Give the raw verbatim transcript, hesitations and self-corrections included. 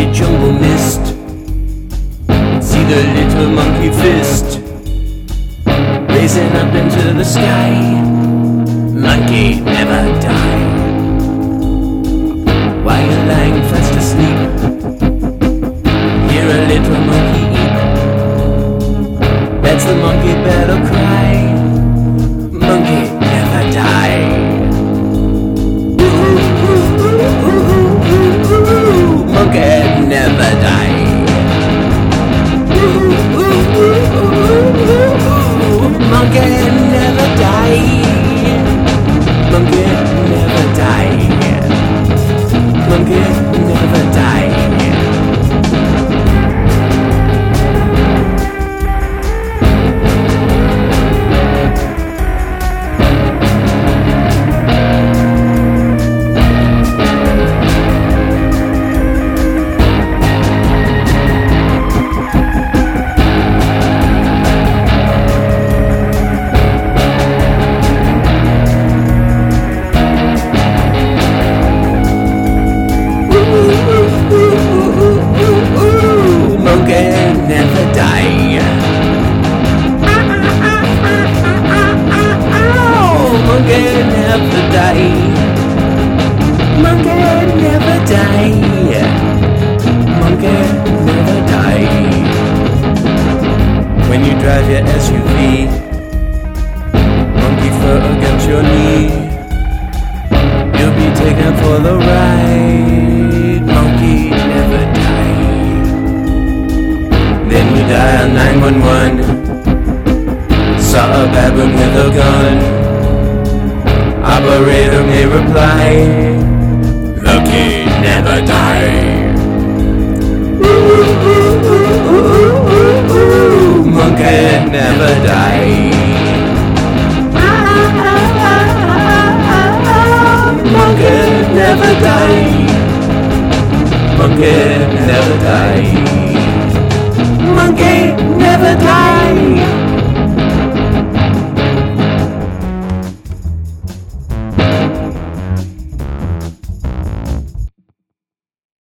the jungle mist. See the little monkey fist raising up into the sky. Monkey never die. While you're lying fast asleep, hear a little monkey eat. That's the monkey battle cry. Monkey never die. Monkey never die. Monkey never die. Monkey never die. Monkey never die. Monkey never die. Monkey never die. Monkey never die. Monkey never die. When you drive your S U V, monkey fur against your knee, you'll be taken for the ride. Monkey never die. Then you dial nine one one. Saw a baboon with a gun. Operator may reply, monkey never die. Monkey never die. Monkey never die. Monkey never die. Monkey never die.